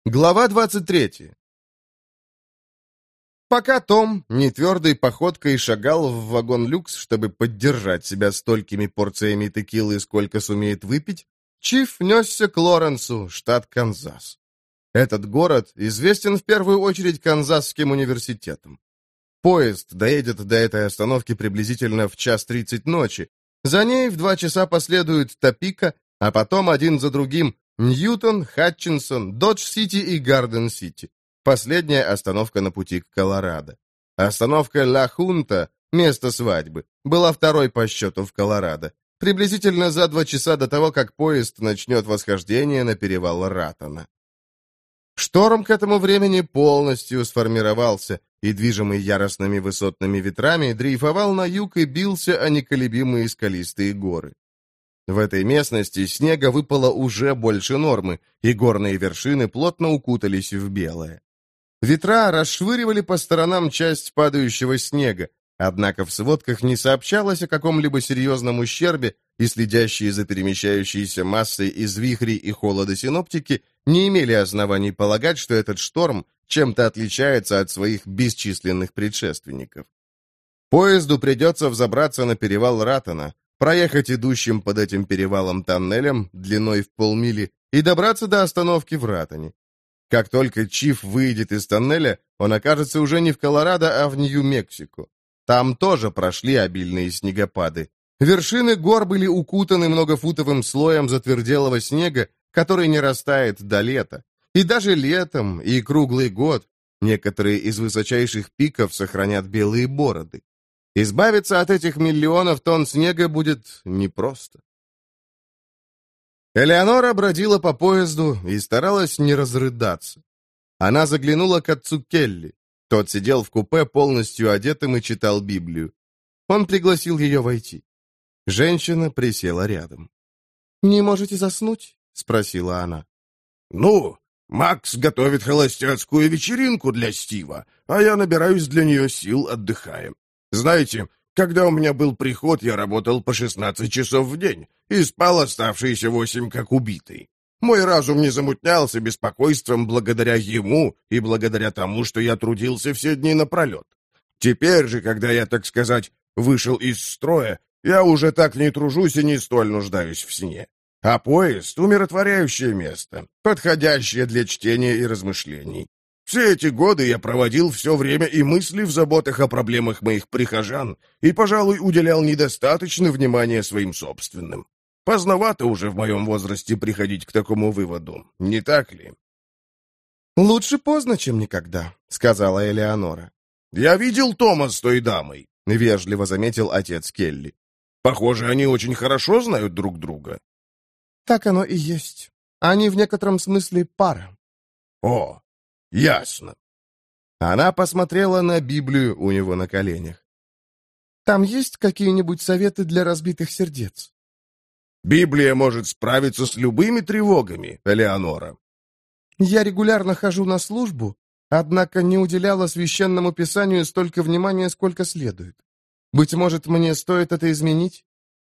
Глава 23. Пока Том нетвердой походкой шагал в вагон люкс, чтобы поддержать себя столькими порциями текилы, сколько сумеет выпить, Чиф несся к Лоренсу, штат Канзас. Этот город известен в первую очередь Канзасским университетом. Поезд доедет до этой остановки приблизительно в 1:30 ночи. За ней в 2 часа последуют Топека, а потом один за другим Ньютон, Хатчинсон, Додж-Сити и Гарден-Сити. Последняя остановка на пути к Колорадо. Остановка Ла-Хунта, место свадьбы, была второй по счету в Колорадо, приблизительно за 2 часа до того, как поезд начнет восхождение на перевал Раттона. Шторм к этому времени полностью сформировался и, движимый яростными высотными ветрами, дрейфовал на юг и бился о неколебимые скалистые горы. В этой местности снега выпало уже больше нормы, и горные вершины плотно укутались в белое. Ветра расшвыривали по сторонам часть падающего снега, однако в сводках не сообщалось о каком-либо серьезном ущербе, и следящие за перемещающейся массой из вихрей и холода синоптики не имели оснований полагать, что этот шторм чем-то отличается от своих бесчисленных предшественников. Поезду придется взобраться на перевал Раттона, проехать идущим под этим перевалом тоннелем длиной в полмили и добраться до остановки в Раттоне. Как только Чиф выйдет из тоннеля, он окажется уже не в Колорадо, а в Нью-Мексико. Там тоже прошли обильные снегопады. Вершины гор были укутаны многофутовым слоем затверделого снега, который не растает до лета. И даже летом, и круглый год некоторые из высочайших пиков сохранят белые бороды. Избавиться от этих миллионов тонн снега будет непросто. Элеонора бродила по поезду и старалась не разрыдаться. Она заглянула к отцу Келли. Тот сидел в купе полностью одетым и читал Библию. Он пригласил ее войти. Женщина присела рядом. «Не можете заснуть?» — спросила она. «Ну, Макс готовит холостяцкую вечеринку для Стива, а я набираюсь для нее сил, отдыхая. Знаете, когда у меня был приход, я работал по 16 часов в день и спал оставшиеся 8 как убитый. Мой разум не замутнялся беспокойством благодаря ему и благодаря тому, что я трудился все дни напролет. Теперь же, когда я, так сказать, вышел из строя, я уже так не тружусь и не столь нуждаюсь в сне. А поезд — умиротворяющее место, подходящее для чтения и размышлений. Все эти годы я проводил все время и мысли в заботах о проблемах моих прихожан и, пожалуй, уделял недостаточно внимания своим собственным. Поздновато уже в моем возрасте приходить к такому выводу, не так ли?» «Лучше поздно, чем никогда», — сказала Элеонора. «Я видел Тома с той дамой», — вежливо заметил отец Келли. «Похоже, они очень хорошо знают друг друга». «Так оно и есть. Они в некотором смысле пара». «О, ясно». Она посмотрела на Библию у него на коленях. «Там есть какие-нибудь советы для разбитых сердец?» «Библия может справиться с любыми тревогами, Элеонора». «Я регулярно хожу на службу, однако не уделяла священному писанию столько внимания, сколько следует. Быть может, мне стоит это изменить?»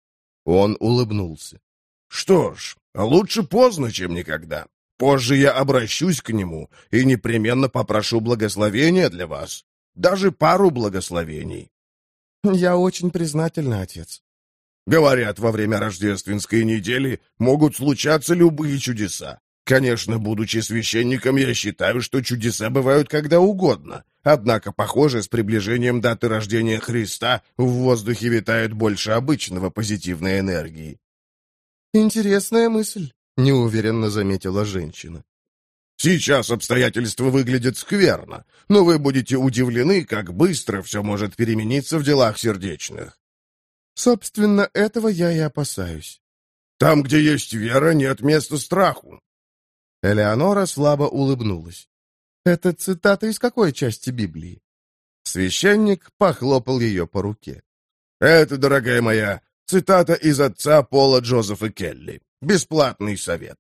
Он улыбнулся. «Что ж, лучше поздно, чем никогда. Позже я обращусь к нему и непременно попрошу благословения для вас. Даже пару благословений». «Я очень признательна, отец». Говорят, во время рождественской недели могут случаться любые чудеса. Конечно, будучи священником, я считаю, что чудеса бывают когда угодно. Однако, похоже, с приближением даты рождения Христа в воздухе витает больше обычного позитивной энергии. «Интересная мысль», — неуверенно заметила женщина. «Сейчас обстоятельства выглядят скверно, но вы будете удивлены, как быстро все может перемениться в делах сердечных». «Собственно, этого я и опасаюсь». «Там, где есть вера, нет места страху». Элеонора слабо улыбнулась. «Это цитата из какой части Библии?» Священник похлопал ее по руке. «Это, дорогая моя, цитата из отца Пола Джозефа Келли. Бесплатный совет».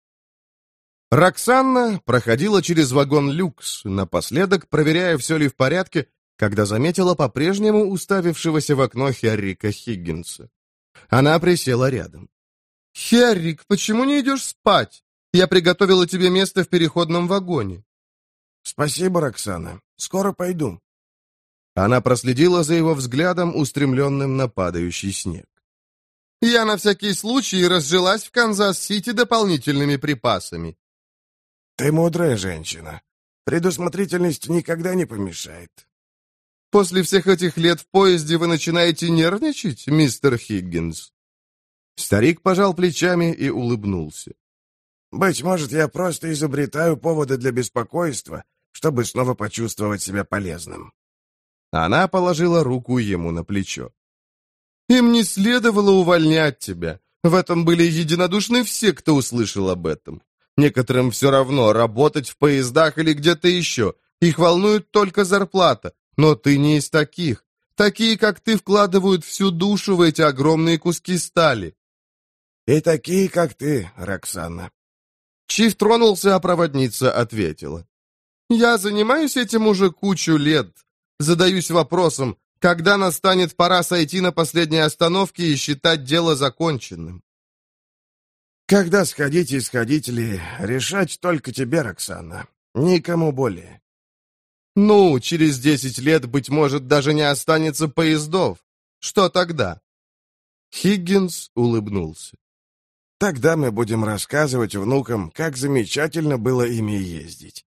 Роксанна проходила через вагон люкс, напоследок проверяя, все ли в порядке, когда заметила по-прежнему уставившегося в окно Херрика Хиггинса. Она присела рядом. «Херрик, почему не идешь спать? Я приготовила тебе место в переходном вагоне». «Спасибо, Роксана. Скоро пойду». Она проследила за его взглядом, устремленным на падающий снег. «Я на всякий случай разжилась в Канзас-Сити дополнительными припасами». «Ты мудрая женщина. Предусмотрительность никогда не помешает». «После всех этих лет в поезде вы начинаете нервничать, мистер Хиггинс?» Старик пожал плечами и улыбнулся. «Быть может, я просто изобретаю поводы для беспокойства, чтобы снова почувствовать себя полезным». Она положила руку ему на плечо. «Им не следовало увольнять тебя. В этом были единодушны все, кто услышал об этом. Некоторым все равно, работать в поездах или где-то еще. Их волнует только зарплата. Но ты не из таких. Такие, как ты, вкладывают всю душу в эти огромные куски стали». «И такие, как ты, Роксана». Чиф тронулся, а проводница ответила. «Я занимаюсь этим уже кучу лет. Задаюсь вопросом, когда настанет пора сойти на последней остановке и считать дело законченным». «Когда сходить и сходить ли, решать только тебе, Роксана. Никому более». «Ну, через 10 лет, быть может, даже не останется поездов. Что тогда?» Хиггинс улыбнулся. «Тогда мы будем рассказывать внукам, как замечательно было ими ездить».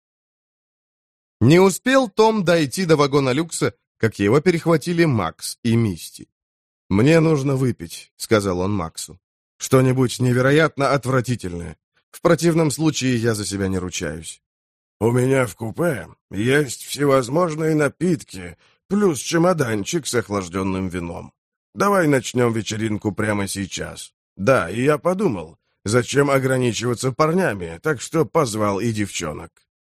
Не успел Том дойти до вагона люкса, как его перехватили Макс и Мисти. «Мне нужно выпить», — сказал он Максу. «Что-нибудь невероятно отвратительное. В противном случае я за себя не ручаюсь». «У меня в купе есть всевозможные напитки, плюс чемоданчик с охлажденным вином. Давай начнем вечеринку прямо сейчас. Да, и я подумал, зачем ограничиваться парнями, так что позвал и девчонок».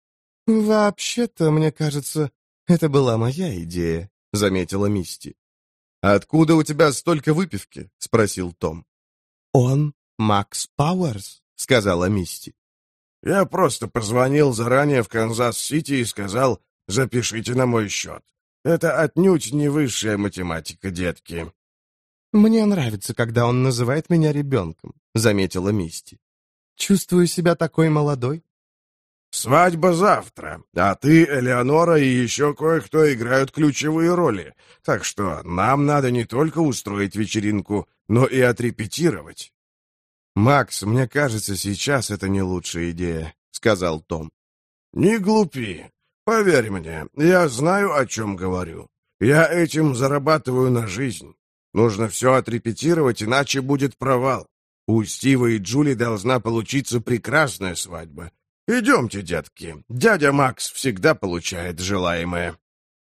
«Вообще-то, мне кажется, это была моя идея», — заметила Мисти. «Откуда у тебя столько выпивки?» — спросил Том. «Он Макс Пауэрс», — сказала Мисти. «Я просто позвонил заранее в Канзас-Сити и сказал, запишите на мой счет. Это отнюдь не высшая математика, детки». «Мне нравится, когда он называет меня ребенком», — заметила Мисти. «Чувствую себя такой молодой». «Свадьба завтра, а ты, Элеонора и еще кое-кто играют ключевые роли, так что нам надо не только устроить вечеринку, но и отрепетировать». «Макс, мне кажется, сейчас это не лучшая идея», — сказал Том. «Не глупи. Поверь мне, я знаю, о чем говорю. Я этим зарабатываю на жизнь. Нужно все отрепетировать, иначе будет провал. У Стива и Джули должна получиться прекрасная свадьба. Идемте, детки. Дядя Макс всегда получает желаемое».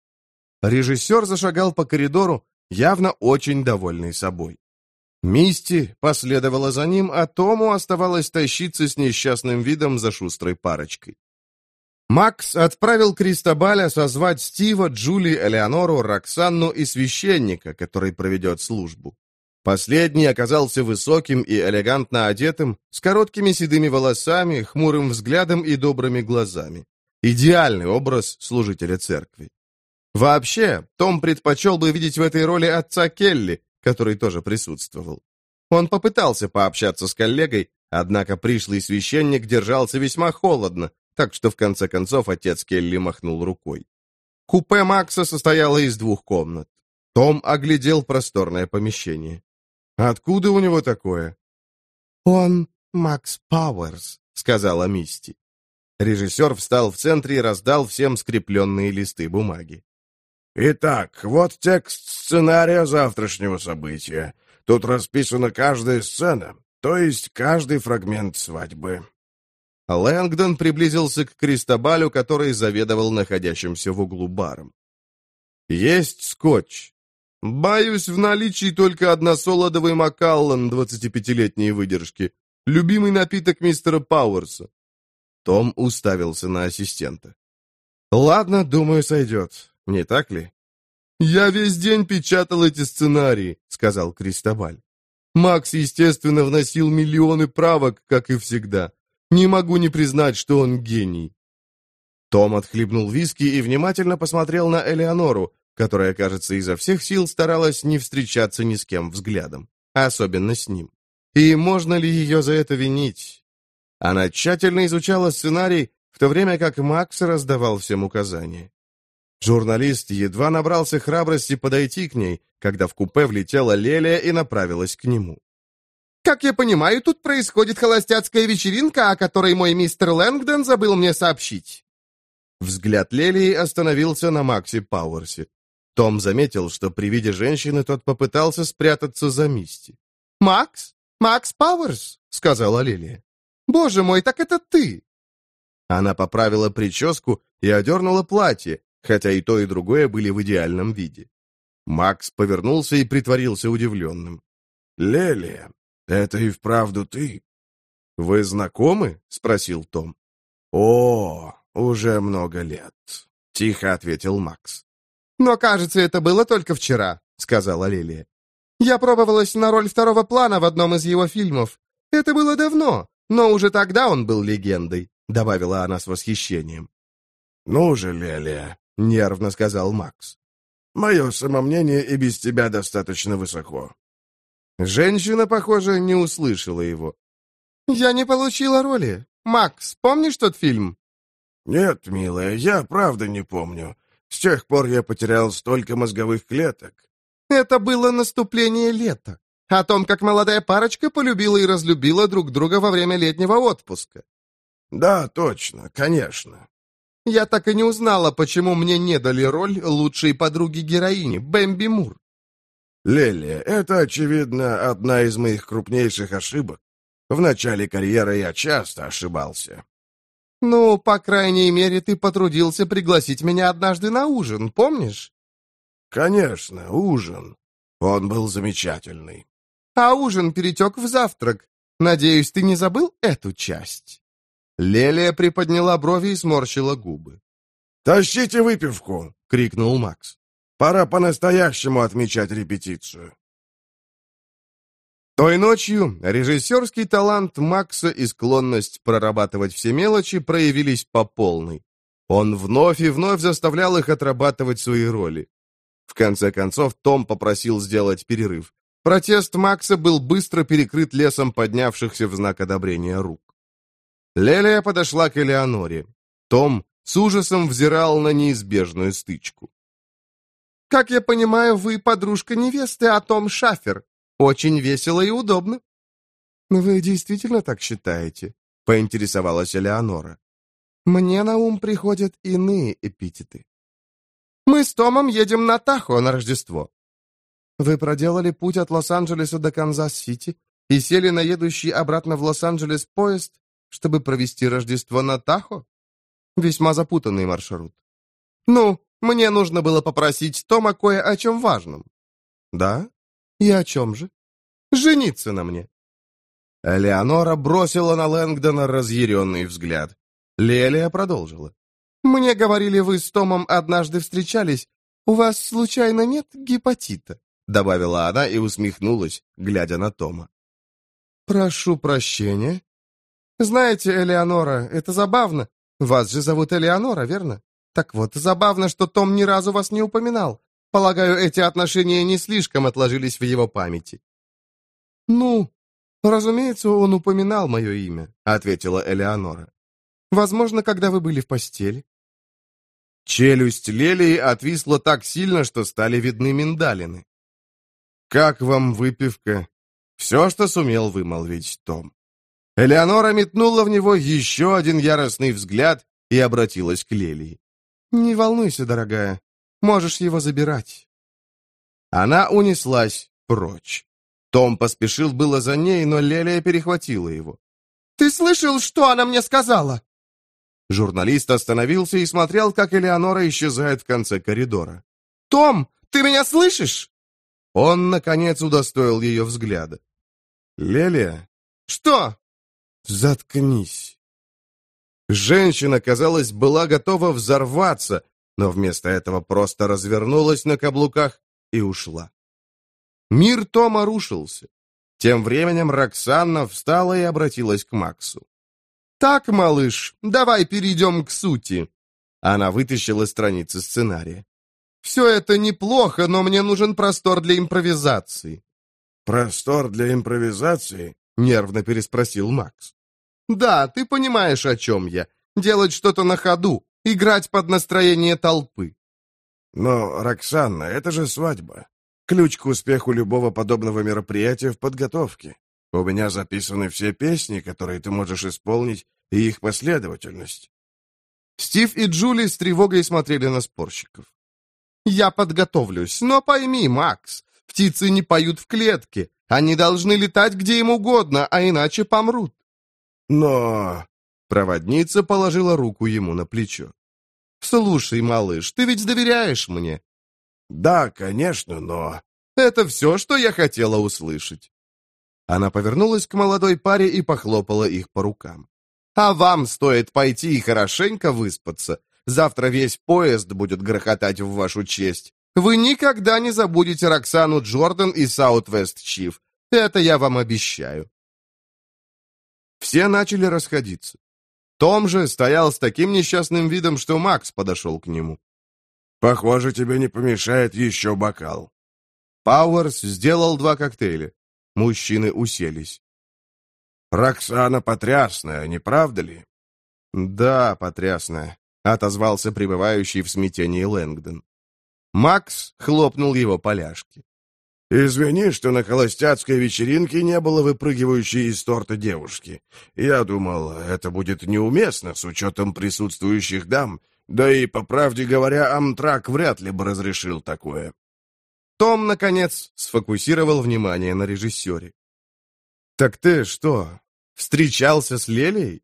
Режиссер зашагал по коридору, явно очень довольный собой. Мисти последовала за ним, а Тому оставалось тащиться с несчастным видом за шустрой парочкой. Макс отправил Кристобаля созвать Стива, Джули, Элеонору, Роксанну и священника, который проведет службу. Последний оказался высоким и элегантно одетым, с короткими седыми волосами, хмурым взглядом и добрыми глазами. Идеальный образ служителя церкви. Вообще, Том предпочел бы видеть в этой роли отца Келли, который тоже присутствовал. Он попытался пообщаться с коллегой, однако пришлый священник держался весьма холодно, так что в конце концов отец Келли махнул рукой. Купе Макса состояло из 2 комнат. Том оглядел просторное помещение. «Откуда у него такое?» «Он Макс Пауэрс», — сказала Мисти. Режиссер встал в центре и раздал всем скрепленные листы бумаги. «Итак, вот текст сценария завтрашнего события. Тут расписана каждая сцена, то есть каждый фрагмент свадьбы». Лэнгдон приблизился к Кристобалю, который заведовал находящимся в углу баром. «Есть скотч. Боюсь, в наличии только односолодовый Макаллан 25-летней выдержки. Любимый напиток мистера Пауэрса». Том уставился на ассистента. «Ладно, думаю, сойдет. Не так ли?» «Я весь день печатал эти сценарии», — сказал Кристобаль. «Макс, естественно, вносил миллионы правок, как и всегда. Не могу не признать, что он гений». Том отхлебнул виски и внимательно посмотрел на Элеонору, которая, кажется, изо всех сил старалась не встречаться ни с кем взглядом, особенно с ним. И можно ли ее за это винить? Она тщательно изучала сценарий, в то время как Макс раздавал всем указания. Журналист едва набрался храбрости подойти к ней, когда в купе влетела Лелия и направилась к нему. «Как я понимаю, тут происходит холостяцкая вечеринка, о которой мой мистер Лэнгдон забыл мне сообщить». Взгляд Лелии остановился на Максе Пауэрсе. Том заметил, что при виде женщины тот попытался спрятаться за Мисти. «Макс? Макс Пауэрс?» — сказала Лелия. «Боже мой, так это ты!» Она поправила прическу и одернула платье, хотя и то, и другое были в идеальном виде. Макс повернулся и притворился удивленным. «Лелия, это и вправду ты?» «Вы знакомы?» — спросил Том. «О, уже много лет», — тихо ответил Макс. «Но, кажется, это было только вчера», — сказала Лилия. «Я пробовалась на роль второго плана в одном из его фильмов. Это было давно, но уже тогда он был легендой», — добавила она с восхищением. «Ну же, Лелия», — нервно сказал Макс. «Мое самомнение и без тебя достаточно высоко». Женщина, похоже, не услышала его. «Я не получила роли. Макс, помнишь тот фильм?» «Нет, милая, я правда не помню. С тех пор я потерял столько мозговых клеток». «Это было наступление лета. О том, как молодая парочка полюбила и разлюбила друг друга во время летнего отпуска». «Да, точно, конечно». «Я так и не узнала, почему мне не дали роль лучшей подруги-героини, Бэмби Мур». «Лелия, это, очевидно, одна из моих крупнейших ошибок. В начале карьеры я часто ошибался». «Ну, по крайней мере, ты потрудился пригласить меня однажды на ужин, помнишь?» «Конечно, ужин. Он был замечательный». «А ужин перетек в завтрак. Надеюсь, ты не забыл эту часть?» Лелия приподняла брови и сморщила губы. «Тащите выпивку!» — крикнул Макс. «Пора по-настоящему отмечать репетицию». Той ночью режиссерский талант Макса и склонность прорабатывать все мелочи проявились по полной. Он вновь и вновь заставлял их отрабатывать свои роли. В конце концов, Том попросил сделать перерыв. Протест Макса был быстро перекрыт лесом поднявшихся в знак одобрения рук. Лелия подошла к Элеоноре. Том с ужасом взирал на неизбежную стычку. «Как я понимаю, вы подружка невесты, а Том Шафер. Очень весело и удобно». «Вы действительно так считаете?» — поинтересовалась Элеонора. «Мне на ум приходят иные эпитеты». «Мы с Томом едем на Тахо на Рождество». «Вы проделали путь от Лос-Анджелеса до Канзас-Сити и сели на едущий обратно в Лос-Анджелес поезд, чтобы провести Рождество на Тахо? Весьма запутанный маршрут. Ну, мне нужно было попросить Тома кое о чем важном». «Да? И о чем же?» «Жениться на мне». Элеонора бросила на Лэнгдона разъяренный взгляд. Лелия продолжила. «Мне говорили, вы с Томом однажды встречались. У вас, случайно, нет гепатита?» Добавила она и усмехнулась, глядя на Тома. «Прошу прощения. Знаете, Элеонора, это забавно. Вас же зовут Элеонора, верно? Так вот, забавно, что Том ни разу вас не упоминал. Полагаю, эти отношения не слишком отложились в его памяти». «Ну, разумеется, он упоминал мое имя», — ответила Элеонора. «Возможно, когда вы были в постели». Челюсть Лелии отвисла так сильно, что стали видны миндалины. «Как вам выпивка?» Все, что сумел вымолвить Том. Элеонора метнула в него еще один яростный взгляд и обратилась к Лелии. «Не волнуйся, дорогая, можешь его забирать». Она унеслась прочь. Том поспешил было за ней, но Лелия перехватила его. «Ты слышал, что она мне сказала?» Журналист остановился и смотрел, как Элеонора исчезает в конце коридора. «Том, ты меня слышишь?» Он, наконец, удостоил ее взгляда. «Лелия?» «Что?» «Заткнись». Женщина, казалось, была готова взорваться, но вместо этого просто развернулась на каблуках и ушла. Мир Тома рушился. Тем временем Роксанна встала и обратилась к Максу. «Так, малыш, давай перейдем к сути». Она вытащила страницы сценария. «Все это неплохо, но мне нужен простор для импровизации». «Простор для импровизации?» — нервно переспросил Макс. Да, ты понимаешь, о чем я. Делать что-то на ходу, играть под настроение толпы. Но, Роксанна, это же свадьба. Ключ к успеху любого подобного мероприятия в подготовке. У меня записаны все песни, которые ты можешь исполнить, и их последовательность. Стив и Джули с тревогой смотрели на спорщиков. «Я подготовлюсь, но пойми, Макс, птицы не поют в клетке. Они должны летать где им угодно, а иначе помрут». Но... Проводница положила руку ему на плечо. «Слушай, малыш, ты ведь доверяешь мне?» Да, конечно, но... «Это все, что я хотела услышать». Она повернулась к молодой паре и похлопала их по рукам. «А вам стоит пойти и хорошенько выспаться. Завтра весь поезд будет грохотать в вашу честь. Вы никогда не забудете Роксану Джордан и Саут-Вест Чиф. Это я вам обещаю». Все начали расходиться. Том же стоял с таким несчастным видом, что Макс подошел к нему. Похоже, тебе не помешает еще бокал. Пауэрс сделал 2 коктейля. Мужчины уселись. Роксана потрясная, не правда ли? «Да, потрясная», — отозвался пребывающий в смятении Лэнгдон. Макс хлопнул его по ляжке. «Извини, что на холостяцкой вечеринке не было выпрыгивающей из торта девушки. Я думал, это будет неуместно с учетом присутствующих дам, да и, по правде говоря, Амтрак вряд ли бы разрешил такое». Том, наконец, сфокусировал внимание на режиссере. «Так ты что, встречался с Лелией?»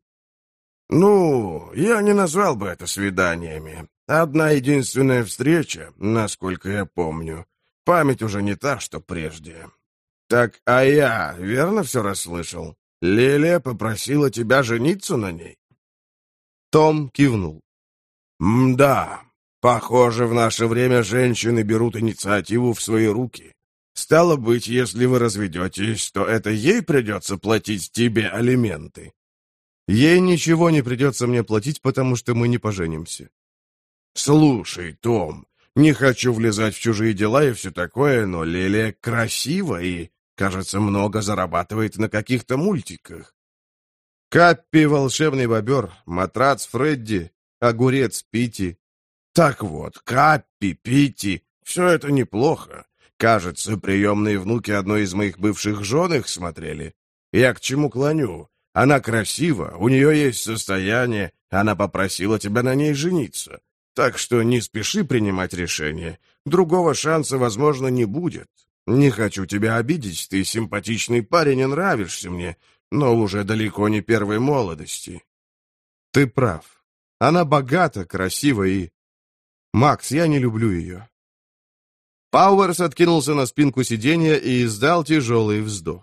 «Ну, я не назвал бы это свиданиями. Одна единственная встреча, насколько я помню. Память уже не та, что прежде. Так, а я верно все расслышал? Лелия попросила тебя жениться на ней?» Том кивнул. «Да, похоже, в наше время женщины берут инициативу в свои руки. Стало быть, если вы разведетесь, то это ей придется платить тебе алименты». «Ей ничего не придется мне платить, потому что мы не поженимся». «Слушай, Том, не хочу влезать в чужие дела и все такое, но Лелия красива и, кажется, много зарабатывает на каких-то мультиках». Каппи, волшебный бобер, матрац Фредди, огурец Питти. Так вот, Каппи, Питти, все это неплохо. Кажется, приемные внуки одной из моих бывших жен их смотрели. Я к чему клоню? Она красива, у нее есть состояние, она попросила тебя на ней жениться. Так что не спеши принимать решение. Другого шанса, возможно, не будет. Не хочу тебя обидеть, ты симпатичный парень и нравишься мне, но уже далеко не первой молодости». «Ты прав. Она богата, красива и... Макс, я не люблю ее». Пауэрс откинулся на спинку сиденья и издал тяжелый вздох.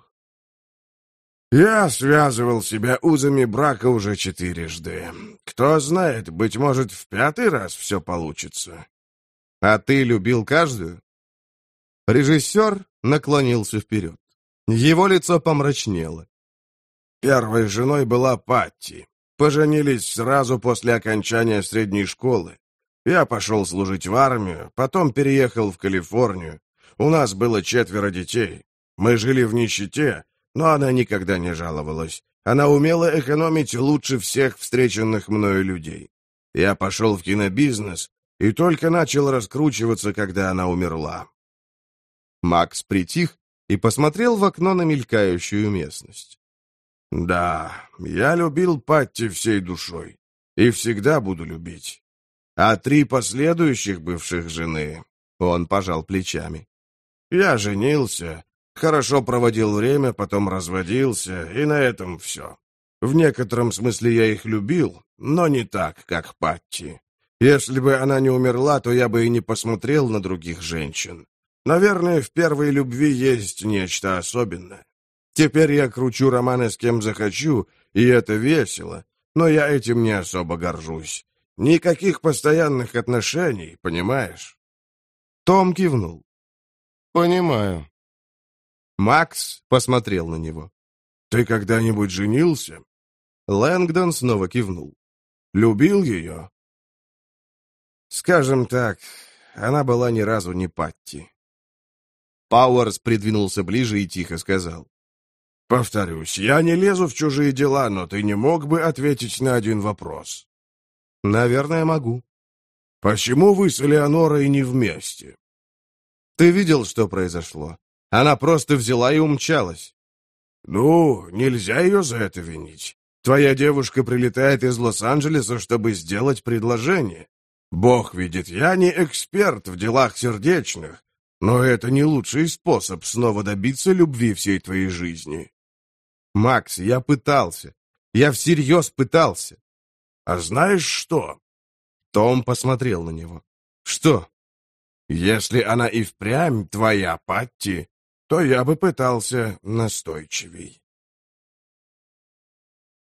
«Я связывал себя узами брака уже 4 Кто знает, быть может, в 5-й раз все получится». «А ты любил каждую?» Режиссер наклонился вперед. Его лицо помрачнело. Первой женой была Патти. Поженились сразу после окончания средней школы. Я пошел служить в армию, потом переехал в Калифорнию. У нас было 4 детей. Мы жили в нищете, но она никогда не жаловалась. Она умела экономить лучше всех встреченных мною людей. Я пошел в кинобизнес и только начал раскручиваться, когда она умерла». Макс притих и посмотрел в окно на мелькающую местность. «Да, я любил Патти всей душой и всегда буду любить. А 3 последующих бывших жены...» Он пожал плечами. «Я женился, хорошо проводил время, потом разводился, и на этом все. В некотором смысле я их любил, но не так, как Патти. Если бы она не умерла, то я бы и не посмотрел на других женщин. Наверное, в первой любви есть нечто особенное. Теперь я кручу романы с кем захочу, и это весело, но я этим не особо горжусь. Никаких постоянных отношений, понимаешь?» Том кивнул. «Понимаю». Макс посмотрел на него. «Ты когда-нибудь женился?» Лэнгдон снова кивнул. «Любил ее?» «Скажем так, она была ни разу не Патти». Пауэрс придвинулся ближе и тихо сказал. Повторюсь, я не лезу в чужие дела, но ты не мог бы ответить на один вопрос? Наверное, могу. Почему вы с Элеонорой не вместе? Ты видел, что произошло? Она просто взяла и умчалась. Ну, нельзя ее за это винить. Твоя девушка прилетает из Лос-Анджелеса, чтобы сделать предложение. Бог видит, я не эксперт в делах сердечных, но это не лучший способ снова добиться любви всей твоей жизни. Макс, я пытался. Я всерьез пытался. А знаешь что? Том посмотрел на него. Что? Если она и впрямь твоя, Патти, то я бы пытался настойчивей.